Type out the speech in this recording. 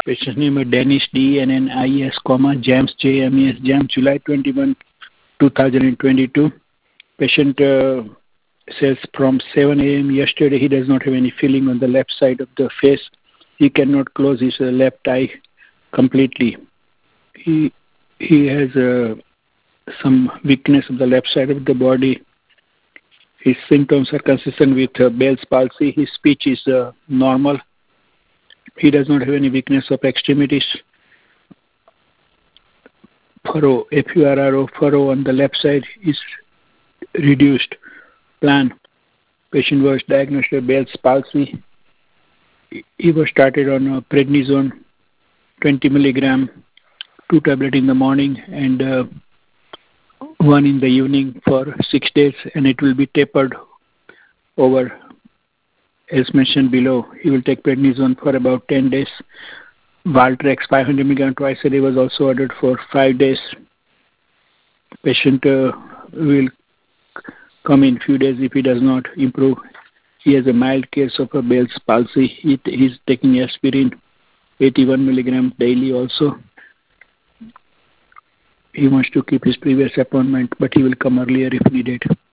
Patient name is Danish DNNIS, James JMES, James July 21, 2022. Patient says from 7 a.m. yesterday he does not have any feeling on the left side of the face. He cannot close his left eye completely. He has some weakness of the left side of the body. His symptoms are consistent with Bell's palsy. His speech is normal. He does not have any weakness of extremities. Furrow, FURRO, furrow on the left side is reduced. Plan. Patient was diagnosed with Bell's palsy. He was started on prednisone, 20 milligram, 2 tablets in the morning and 1 in the evening for 6 days, and it will be tapered over as mentioned below. He will take prednisone for about 10 days. Valtrex 500 mg twice a day was also ordered for 5 days. Patient will come in few days if he does not improve. He has a mild case of a Bell's palsy. He is taking aspirin 81 mg daily also. He wants to keep his previous appointment, but he will come earlier if needed.